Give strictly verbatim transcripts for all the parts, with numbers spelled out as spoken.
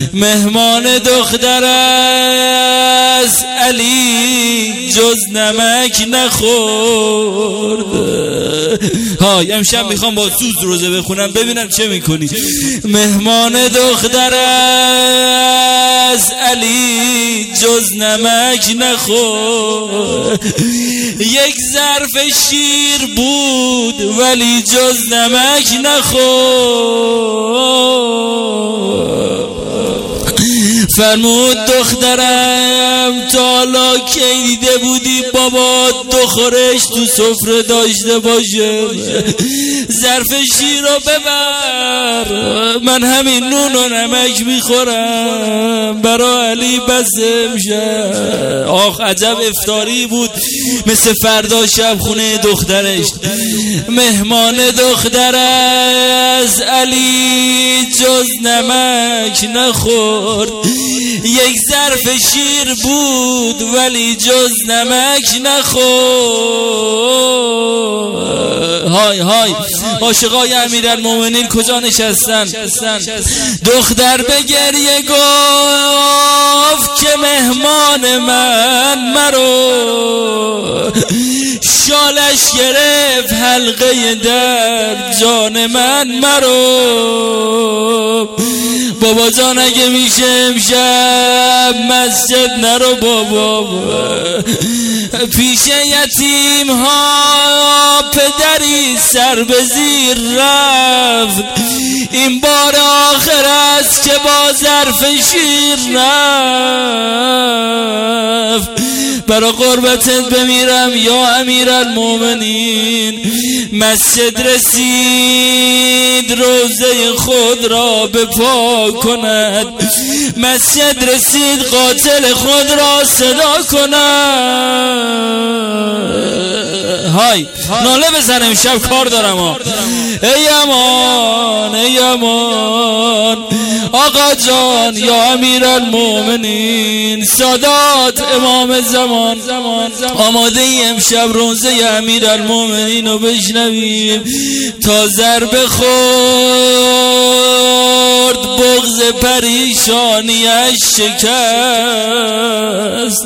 مهمان دختر از علی جز نمک نخورد. های امشب میخوام با سوز روزه بخونم ببینم چه میکنی. مهمان دختر از علی جز نمک نخورد، یک ظرف شیر بود ولی جز نمک نخورد. فرمود دخترم تا حالا کی دیده بودی بابا دو خورش تو سفره داشته باشه؟ ظرف شیر رو ببر، من همین نون و نمک میخورم برا علی بس امشب. آخ عجب افطاری بود، مثل فردا شب خونه دخترش. مهمان دختر از علی جز نمک نخورد، یک ظرف شیر بود ولی جز نمک نخورد. های های عاشقای امیرالمومنین کجا نشستن؟ دختر به گریه گفت که مهمان من مرو، شالش گرفت حلقه در جان من مرو. بابا جان اگه میشه امشب مسجد نرو بابا، پیش یتیم ها پدری سر به زیر رفت، این بار آخر است که با ظرف شیر رفت. برا قربتت بمیرم یا امیرالمومنین. مسجد رسید روزه خود را به پا کند، مسجد رسید قاتل خود را صدا کند. های ناله بزن امشب کار دارم ها. ای امان ای امان آقا جان یا امیرالمومنین، سادات امام زمان، آماده ای امشب روزه امیرالمومنین رو بشنویم. تا ضربه خورد بغض پریشانیش شکست.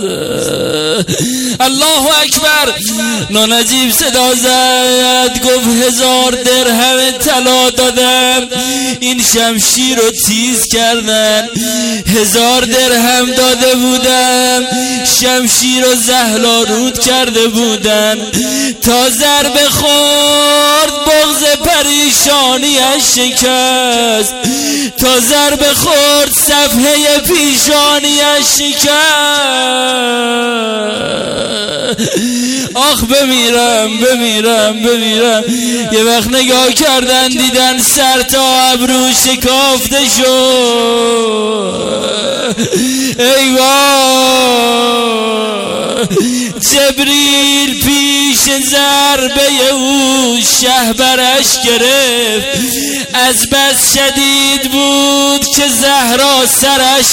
الله اکبر. نانجیب صدا زد گفت هزار درهم طلا دادم این شمشیر رو تیز کردن، هزار درهم داده بودم شمشیر رو زهلارود کرده بودن. تا ضربه خورد بغض پریشانیش شکست، تا ضربه خورد صفحه پیشانیش شکست. آخ بمیرم بمیرم بمیرم. یه وقت نگاه کردن دیدن سر تا ابرو شکافته شد. ای وای جبریل پیش ضربه او شهبرش گرفت، از بس شدید بود که زهرا سرش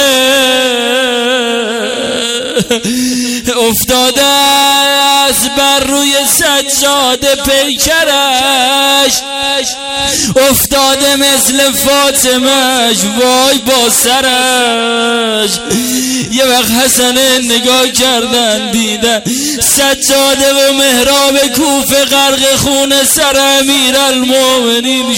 گرفت. افتاده از بر روی سجاده پیکرش، افتاده مثل فاطمهش وای با سرش. یه وقت حسن نگاه کردن دیدن سجاده و محراب کوفه غرق خون سر امیرالمومنین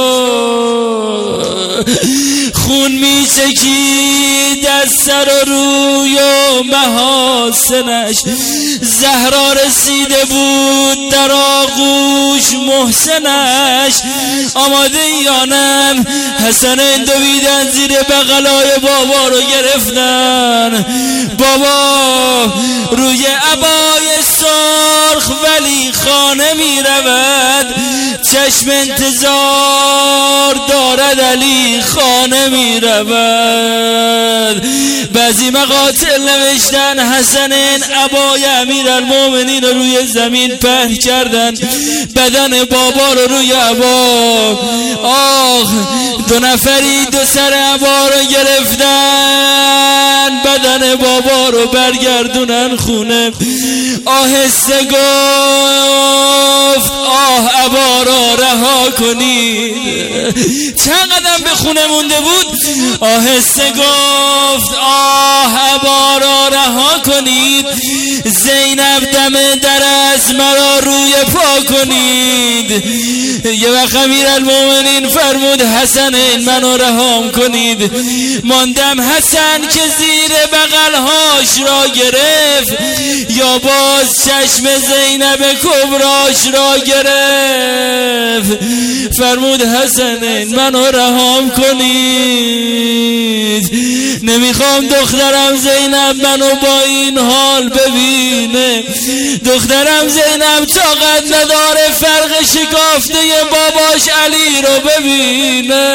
شد. خون می چکید از سر و روی و محاسنش، زهرا رسیده بود در آغوش محسنش. آماده یانم حسن دویدن زیر بغلای بابا رو گرفتن. بابا روی عبای سرخ ولی خانه می رود، چشم انتظار دارد علی خانه می رود. بعضی مقاتل نوشتن حسن عبای امیرالمومنین رو روی زمین پهن کردن، بدن بابا رو روی عبا. آخ دو نفری دو سر عبا رو گرفتن، بدن بابا رو برگردونن خونه. آهسته گفت آه عبا رو را رها کنید. چند قدم به خونه مونده بود آهسته گفت آه ابا را رها کنید، زینب دم در است مرا روی پا کنید. یه وقت امیرالمومنین فرمود حسن منو رهام کنید. ماندم حسن که زیر بغلهاش را گرفت یا باز چشم زینب کبراش را گرفت. فرمود حسن منو رهام کنید، نمیخوام دخترم زینب منو با این حال ببینه. دخترم زینب طاقت نداره فرق شکافته باباش علی رو ببینه.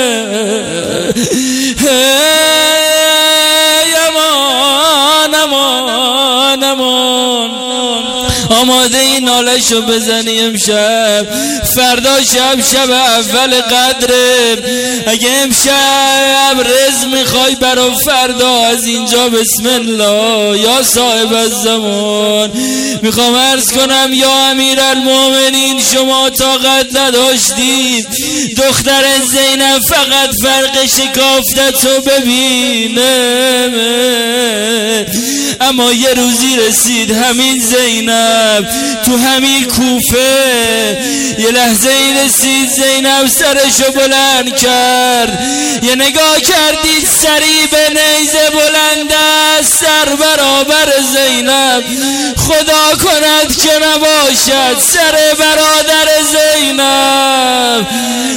امان امان امان آماده این نالشو بزنی امشب، فردا شب شب اول قدره. اگه امشب رزق میخوای برا فردا از اینجا بسم الله. یا صاحب الزمان میخوام عرض کنم یا امیرالمومنین شما طاقت نداشتید دختر زینب فقط فرق شکافتتو ببینه، اما یه روزی رسید همین زینب تو همین کوفه یه لحظه ای رسید زینب سرشو بلند کرد، یه نگاه کردید سری به نیزه بلند است سر برابر زینب. خدا کند که نباشد سر برادر زینب.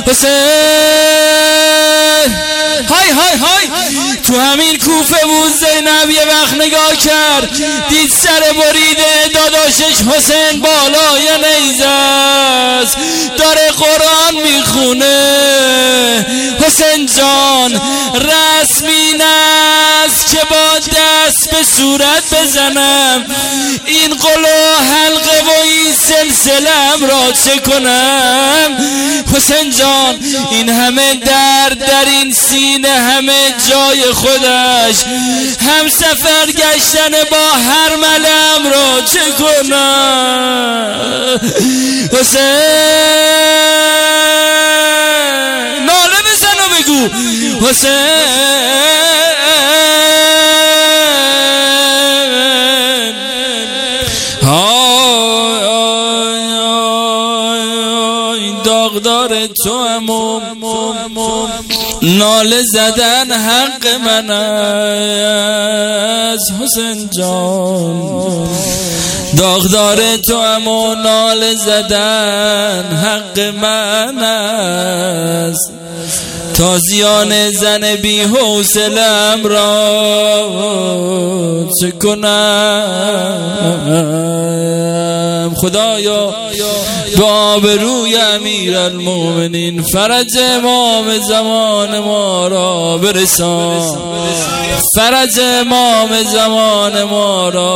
حسین های های های تو همین کوفه بود. زینب یه وقت نگاه کرد دید سر بریده داداشش حسین بالای نیزه است داره قرآن میخونه. حسین جان رسمی است که با دست به صورت بزنم این قلو حلقه و این سلسلم را چه کنم. حسین جان این همه درد در این سینه همه جای خودش، هم سفر گشتن با هر ملم را چه کنم. حسین ناله بزن و بگو حسین داغدار تو امو ناله زدن حق من است. حسین جان داغدار تو امو ناله زدن حق من است. تازیان زن بی حوصله‌ام را چه کنم. خدایا به آبروی امیرالمومنین فرج امام زمان ما را برسان، فرج امام زمان ما را